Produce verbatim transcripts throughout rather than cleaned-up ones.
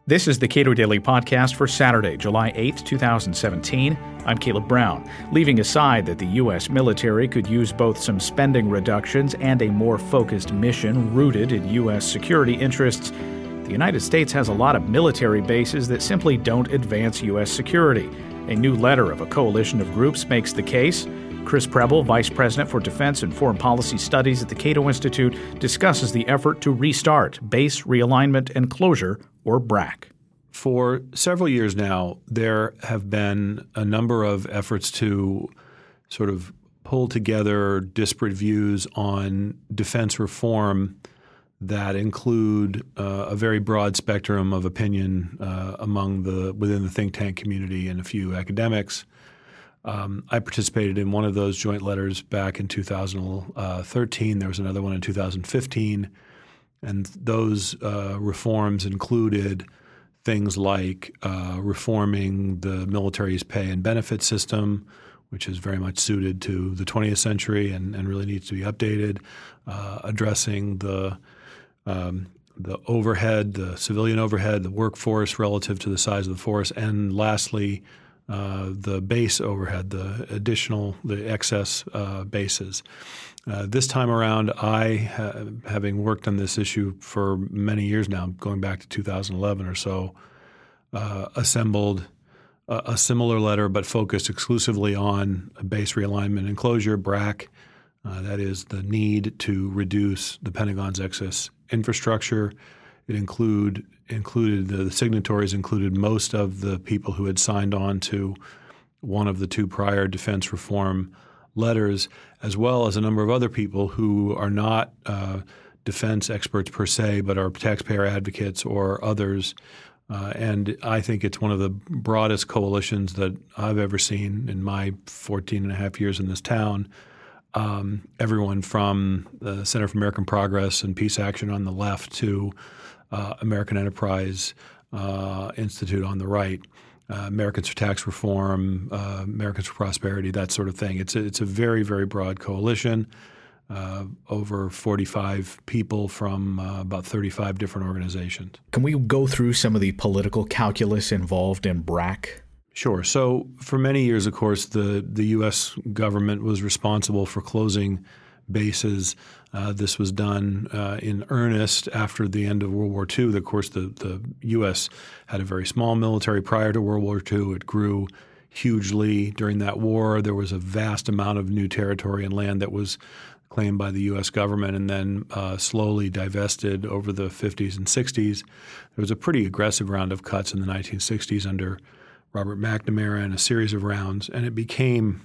This is the Cato Daily Podcast for Saturday, July eighth, twenty seventeen. I'm Caleb Brown. Leaving aside that the U S military could use both some spending reductions and a more focused mission rooted in U S security interests, the United States has a lot of military bases that simply don't advance U S security. A new letter of a coalition of groups makes the case. Chris Preble, Vice President for Defense and Foreign Policy Studies at the Cato Institute, discusses the effort to restart Base Realignment and Closure, or BRAC. For several years now, there have been a number of efforts to sort of pull together disparate views on defense reform that include uh, a very broad spectrum of opinion uh, among the within the think tank community and a few academics. Um, I participated in one of those joint letters back in two thousand thirteen. There was another one in two thousand fifteen. And those uh, reforms included things like uh, reforming the military's pay and benefit system, which is very much suited to the twentieth century and, and really needs to be updated, uh, addressing the um, the overhead, the civilian overhead, the workforce relative to the size of the force, and lastly, uh, the base overhead, the additional, the excess uh, bases. Uh, this time around, I, ha- having worked on this issue for many years now, going back to two thousand eleven or so, uh, assembled a, a similar letter but focused exclusively on base realignment and closure, BRAC. Uh, that is the need to reduce the Pentagon's excess infrastructure. It include included the, the signatories included most of the people who had signed on to one of the two prior defense reform letters, as well as a number of other people who are not uh, defense experts per se, but are taxpayer advocates or others. Uh, and I think it's one of the broadest coalitions that I've ever seen in my fourteen and a half years in this town. Um, everyone from the Center for American Progress and Peace Action on the left to uh, American Enterprise uh, Institute on the right. Uh, Americans for Tax Reform, uh, Americans for Prosperity, that sort of thing. It's a, it's a very, very broad coalition, uh, over forty-five people from uh, about thirty-five different organizations. Can we go through some of the political calculus involved in BRAC? Sure. So for many years, of course, the, the U S government was responsible for closing bases. Uh, this was done uh, in earnest after the end of World War Two. Of course, the, the U S had a very small military prior to World War Two. It grew hugely during that war. There was a vast amount of new territory and land that was claimed by the U S government and then uh, slowly divested over the fifties and sixties. There was a pretty aggressive round of cuts in the nineteen sixties under Robert McNamara and a series of rounds, and it became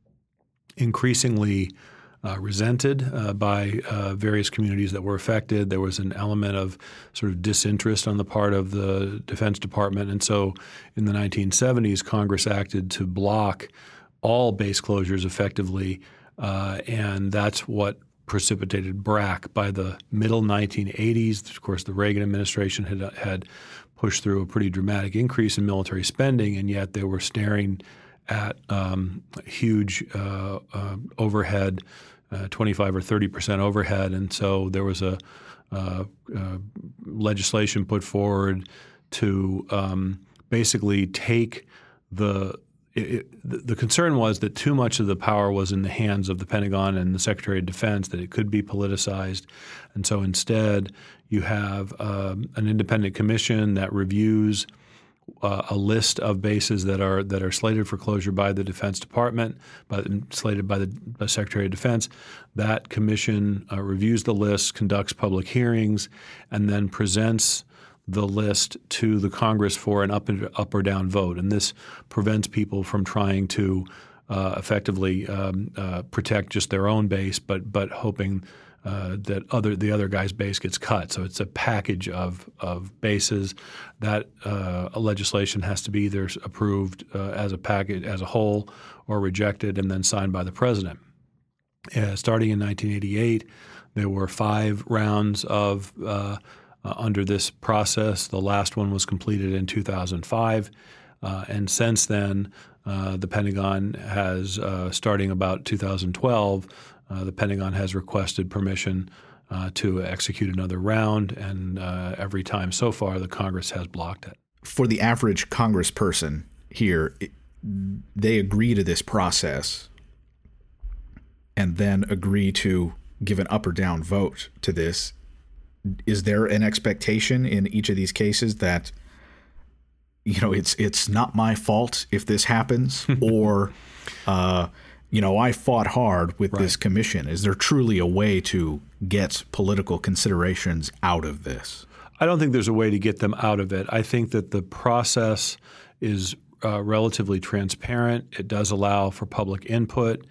increasingly Uh, resented uh, by uh, various communities that were affected. There was an element of sort of disinterest on the part of the Defense Department. And so in the nineteen seventies, Congress acted to block all base closures effectively, uh, and that's what precipitated BRAC. By the middle nineteen eighties, of course, the Reagan administration had, had pushed through a pretty dramatic increase in military spending, and yet they were staring at um, huge uh, uh, overhead, uh, twenty-five or thirty percent overhead. And so there was a uh, uh, legislation put forward to um, basically take the it, – the concern was that too much of the power was in the hands of the Pentagon and the Secretary of Defense, that it could be politicized. And so instead you have um, an independent commission that reviews – Uh, a list of bases that are that are slated for closure by the Defense Department, by, slated by the by Secretary of Defense. That commission uh, reviews the list, conducts public hearings, and then presents the list to the Congress for an up, and, up or down vote. And this prevents people from trying to uh, effectively um, uh, protect just their own base, but but hoping Uh, that other the other guy's base gets cut. So it's a package of of bases. That uh, legislation has to be either approved uh, as a package as a whole or rejected and then signed by the president. Uh, starting in nineteen eighty-eight, there were five rounds of uh, uh, under this process. The last one was completed in two thousand five, uh, and since then, uh, the Pentagon has, uh, starting about two thousand twelve. Uh, the Pentagon has requested permission uh, to execute another round, and uh, every time so far the Congress has blocked it. For the average congressperson here, they agree to this process and then agree to give an up or down vote to this. Is there an expectation in each of these cases that, you know, it's it's not my fault if this happens, or, uh, you know, I fought hard with right. this commission? Is there truly a way to get political considerations out of this? I don't think there's a way to get them out of it. I think that the process is uh, relatively transparent. It does allow for public input,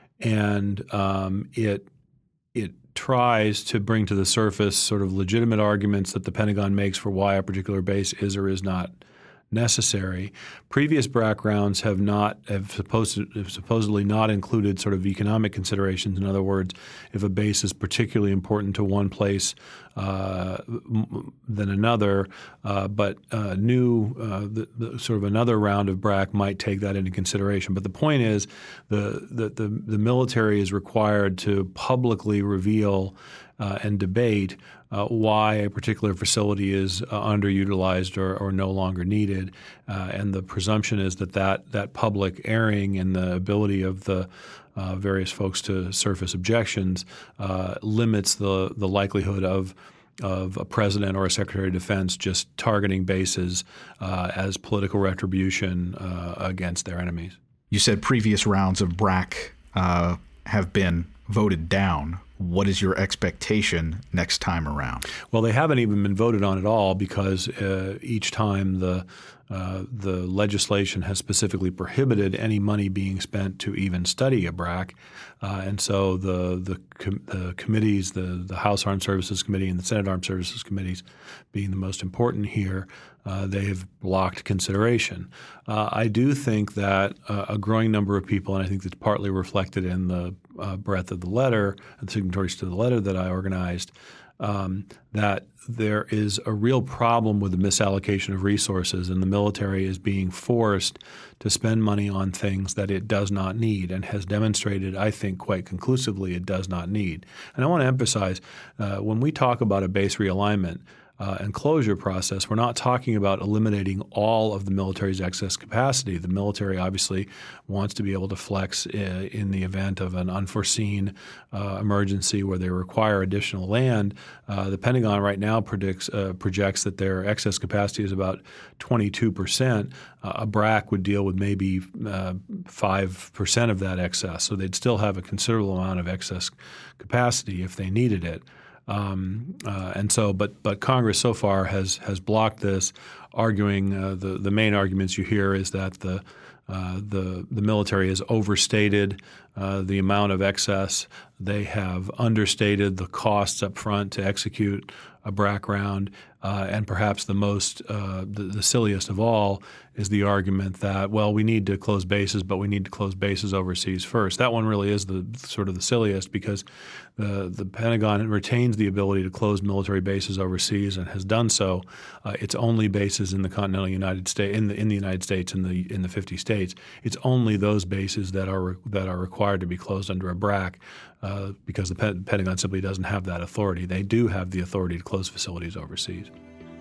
and um, it it tries to bring to the surface sort of legitimate arguments that the Pentagon makes for why a particular base is or is not necessary. Previous BRAC rounds have not have, supposed to, have supposedly not included sort of economic considerations. In other words, if a base is particularly important to one place uh, m- than another, uh, but uh, new uh, the, the sort of another round of BRAC might take that into consideration. But the point is, the the the, the military is required to publicly reveal uh, and debate Uh, why a particular facility is uh, underutilized or, or no longer needed. Uh, and the presumption is that, that that public airing and the ability of the uh, various folks to surface objections uh, limits the, the likelihood of of a president or a secretary of defense just targeting bases uh, as political retribution uh, against their enemies. You said previous rounds of BRAC uh, have been voted down. What is your expectation next time around? Well, they haven't even been voted on at all because uh, each time the uh, the legislation has specifically prohibited any money being spent to even study a BRAC. Uh, and so the the, com- the committees, the, the House Armed Services Committee and the Senate Armed Services Committees being the most important here, uh, they have blocked consideration. Uh, I do think that uh, a growing number of people, and I think that's partly reflected in the uh, breadth of the letter, the signatories to the letter that I organized, um, that there is a real problem with the misallocation of resources, and the military is being forced to spend money on things that it does not need and has demonstrated, I think, quite conclusively it does not need. And I want to emphasize, uh, when we talk about a base realignment uh, and closure process, we're not talking about eliminating all of the military's excess capacity. The military obviously wants to be able to flex uh, in the event of an unforeseen uh, emergency where they require additional land. Uh, the Pentagon right now predicts uh, projects that their excess capacity is about twenty-two percent. Uh, a BRAC would deal with maybe uh, five percent of that excess, so they'd still have a considerable amount of excess capacity if they needed it. Um, uh, and so, but but Congress so far has has blocked this, arguing uh, the the main arguments you hear is that the uh, the the military has overstated uh, the amount of excess. They have understated the costs up front to execute a BRAC round, uh, and perhaps the most uh, the, the silliest of all is the argument that, well, we need to close bases, but we need to close bases overseas first. That one really is the sort of the silliest because the the Pentagon retains the ability to close military bases overseas and has done so. Uh, it's only bases in the continental United States, in the in the United States, in the in the fifty states. It's only those bases that are that are required to be closed under a BRAC. Uh, because the Pentagon simply doesn't have that authority. They do have the authority to close facilities overseas.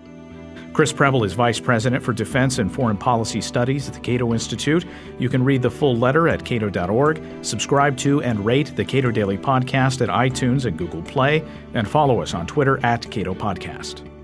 Chris Preble is Vice President for Defense and Foreign Policy Studies at the Cato Institute. You can read the full letter at cato dot org, subscribe to and rate the Cato Daily Podcast at iTunes and Google Play, and follow us on Twitter at Cato Podcast.